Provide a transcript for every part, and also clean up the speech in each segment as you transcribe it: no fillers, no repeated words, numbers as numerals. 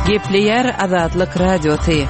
Gepleyer Azadlyk Radiosu.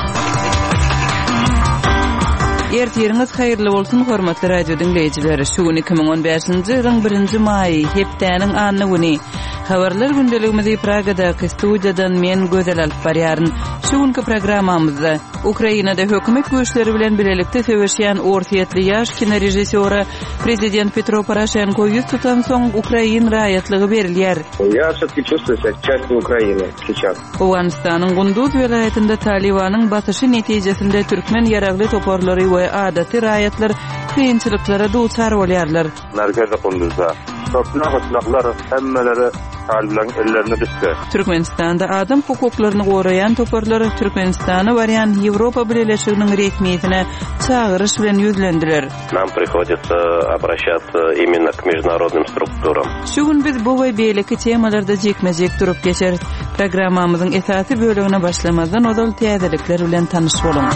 Ertiriniz hayırlı bolsun hormatly radio dinleyijileri. Şu 2015-nji ýylyň 1-nji maý hepdäniň anyny güni. Habarlar gündeligimizi Pragada studiýadan men gözel alyp barýaryn. Şu günki programmamyzda Ukrainada hökümet güýçleri bilen bilelikde söwüşýän ortaýetli ýaş kino rejissöri prezident Petro Poroshenko ýüz tutan soň Ukraina raýatlygy berilýär. Я всё-таки чувствую себя частью Украины сейчас. Awganistanyň Gunduz welaýatynda Talibanyň basyşy netijesinde türkmen ýaragly toparlary we adaty raýatlar kynçylyklara duçar bolýarlar. Merkezi Gunduzda toplaklar hemmeleri Talibanyň ellerine düşdi. Türkmenistanda adam hukuklaryny goraýan toparlary Türkmenistany barýan Ýewropa Birleşiginiň resmiýetine çağırış bilen ýüzlendiler. Нам приходится обращаться именно к международным структурам. Şu gün biz bu we beýleki temalarda jekmejek durup geçer. Programmamyzyň esasy bölügine başlamazdan odal täzelikler bilen tanyş bolun.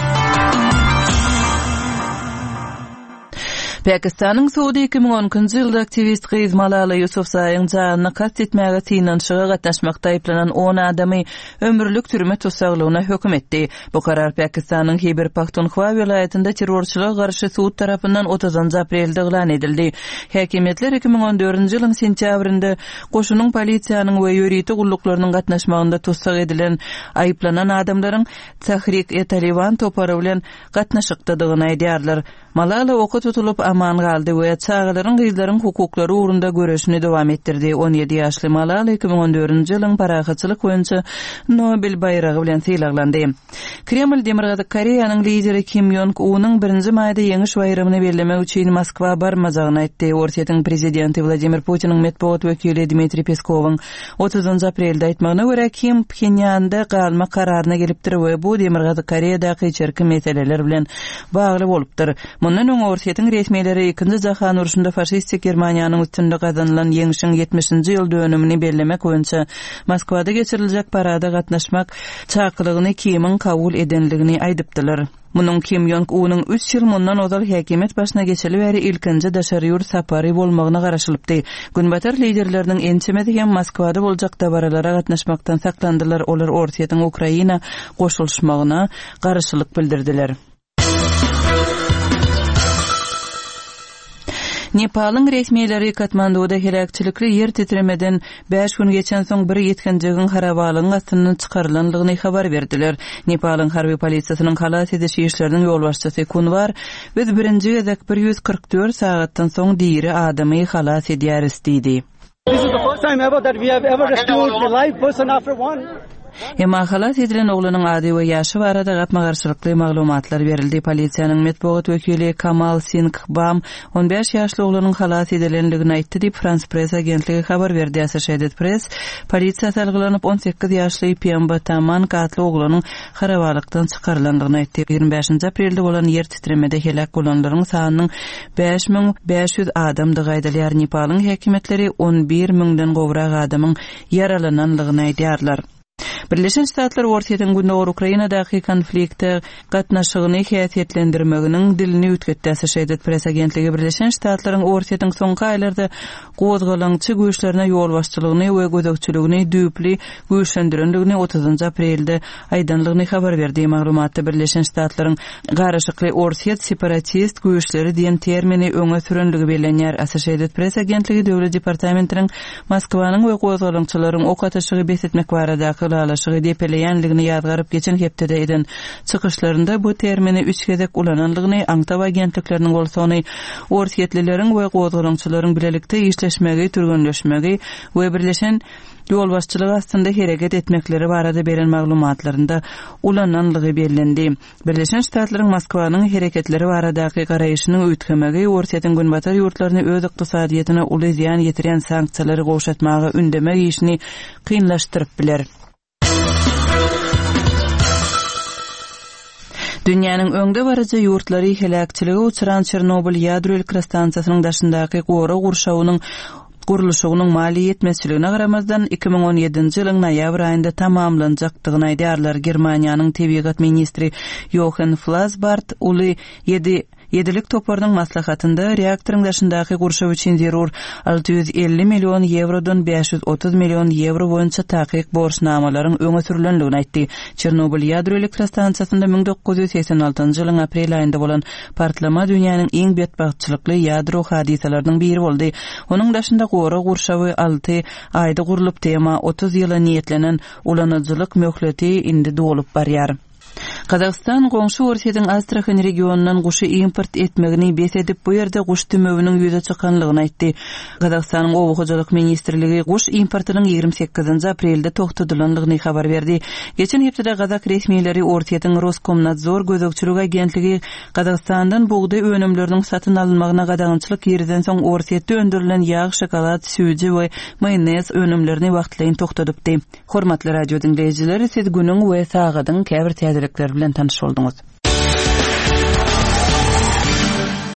Pakistanyň Suudi 2010-njy ýylda aktivist Qiz Malala Yousafzaýyň janyny kast etmäge synanşyga gatnaşmakda aýplanan 10 adamy ömürlük türme tutsaglygyna hökm etdi. Bu karar Pakistanyň Khyber Pakhtunkhwa welaýatynda terrorçylyga garşy sud tarapyndan 30 aprelde elan edildi. Häkimetler 2014-nji ýylyň sentýabrynda goşunyň polisiýanyň we ýöriti gullaklarynyň gatnaşmagynda tutsag edilen aýplanan adamlaryň Tahrik-e-Taliban topary bilen gatnaşykdygyny aýdýarlar. Malala oka tutulup aman galdy we çağlaryň gyzlaryň hukuklary ugrunda göreşini dowam etdirdi. 17 ýaşly Malala 2014-nji ýylyň parahatçylyk boýunça Nobel baýragy bilen syýlandy. Kreml Demirgazy Koreýanyň lideri Kim Jong-unyň 1-nji maýda ýeňiş baýramyny bellemek üçin Moskwa barmajagyny aýtdy. Ortaýetiň prezidenti Vladimir Putiniň medeniýet wekili Dmitri Peskowyň 30 aprelde aýtmagyna görä Kim Pxenyanda galma kararyna gelipdir we bu Demirgazy Koreýadaky içerki meseleler bilen bagly bolupdyr. Mundan öň ortaýetiň resmiýetleri 2-nji jahan uruşunda faşistik Germaniýanyň üstünde gazanylan ýeňişiň 70-nji ýyl dönümini bellemek boýunça Moskwada geçiriljek parada gatnaşmak çakylygyny Kim'iň kabul edenligini aýdypdylar. Munyň Kim Jong-unyň 3 ýyl mundan odal häkimet başyna geçeli bäri ilkinji daşary ýurt sapary bolmagyna garaşylypdy. Günbatar liderleriniň ençemedi hem Moskwada boljak dabaralara gatnaşmakdan saklandylar. Olar ortaýetiň Ukraina goşulşmagyna garaşylyk bildirdiler. Nepalyň resmiýetleri Katmanduda helakçylykly ýer titremeden 5 gün geçen soň bir ýetkenjigiň harabalygyň astynyň çykarylandygyny habar berdiler. Nepalyň harby polisiýasynyň halat edişi işleriniň ýol başçysy Kunwar biz 1-nji gezek 144 sagatdan soň diýri adamy halat edýär istidi. This is the first time ever that we have ever rescued a live person after one. Emma halat edilen oglanyň ady we ýaşy barada gapma garşylykly maglumatlar berildi. Polisiýanyň medeniýet wekili Kamal Singh Bam 15 ýaşly oglanyň halat edilenligini aýtdy diýip France Press agentligi habar berdi. Associated Press polisiýa salgylanyp 18 ýaşly Pemba Taman gatly oglanyň harabalykdan çykarylandygyny aýtdy. 25 aprelde bolan ýer titremede helak bolanlaryň sanynyň 5500 adamdygy aýdylýar. Nepalyň häkimetleri 11 000den gowrak adamyň yaralananlygyny aýdýarlar. Birleşen Ştatlar ortaýetiň gündäki Ukrainadaky konfliktde gatnaşygyny häsiýetlendirmeginiň dilini ütketdi. Associated Press agentligi Birleşen Ştatlaryň ortaýetiň soňky aýlarda gozgalançy güýçlerine ýol başçylygyny we gözegçiligini düýpli güýçlendirendigini 30 aprelde aýdanlygyny habar berdi. Maglumatda Birleşen Ştatlaryň garaşykly ortaýet separatist güýçleri diýen termini öňe sürenligi bilenýär. Associated Press agentligi döwlet departamentiniň Moskwanyň we gozgalançylaryň ok ataşygy besetmek barada alaşygy depeleýänligini ýadgaryp geçen hepdede eden çykyşlarynda bu termini 3 gezek ulananlygyny aňtab agentlikleriniň bolsany ortaýetlileriň we gozgalançylaryň bilelikde işleşmegi, türgünleşmegi we birleşen ýol başçylygy astynda hereket etmekleri barada beren maglumatlarynda ulananlygy bellendi. Birleşen Ştatlaryň Moskwanyň hereketleri baradaky garaýyşynyň üýtgemegi ortaýetiň günbatar ýurtlaryny öz ykdysadyýetyne uly ziýan ýetiren sanksiýalary goşatmagy ündemek işini kynlaşdyryp biler. Dünýäniň öňde barajy ýurtlary helakçylyga uçuran Çernobil ýadro elektrostansiýasynyň daşyndaky gora gurşawynyň guruluşynyň maliýet meselesine garamazdan 2017-nji ýylyň noýabr aýynda tamamlanjakdygyny aýdýarlar. Germaniýanyň tebigat ministri Jochen Flassbart uly 7 Yedilik toparının maslahatında reaktorun daşındaki kurşav için zerur 650 milyon eurodan 530 milyon euro boyunca taqiq borçnamaların öňe sürülenligini aýtdy. Çernobil ýadro elektrostansiyasynda 1986-njy ýylyň aprel aýynda bolan partlama dünýäniň iň betbahtçylykly ýadro hadisalarynyň biri boldy. Onuň daşynda gora kurşawy 6 aýda gurulyp tema 30 ýyla niýetlenen ulanajylyk möhleti indi dolup barýar. Kazakstan goňşy Orsiýanyň Astrakhan regionundan guşy import etmegini besedip bu ýerde guş tümöwüniň ýüze çykanlygyny aýtdy. Kazakstanyň Owguçylyk ministrligi guş importynyň 28-nji aprelde togtadylanlygyny habar berdi. Geçen hepde Kazak resmiýetleri Orsiýanyň Roskomnadzor gözegçilik agentligi Kazakstandan buğday önümleriniň satyn alynmagyna gadagynçylyk ýerden soň Orsiýetde öndürilen ýağ, şokolad, süýji we maýonez önümlerini wagtlaýyn togtadypdy. Hormatly radio dinleýijiler, siz günüň we sagadyň käbir täzelikleri bilen tanyş boldunuz.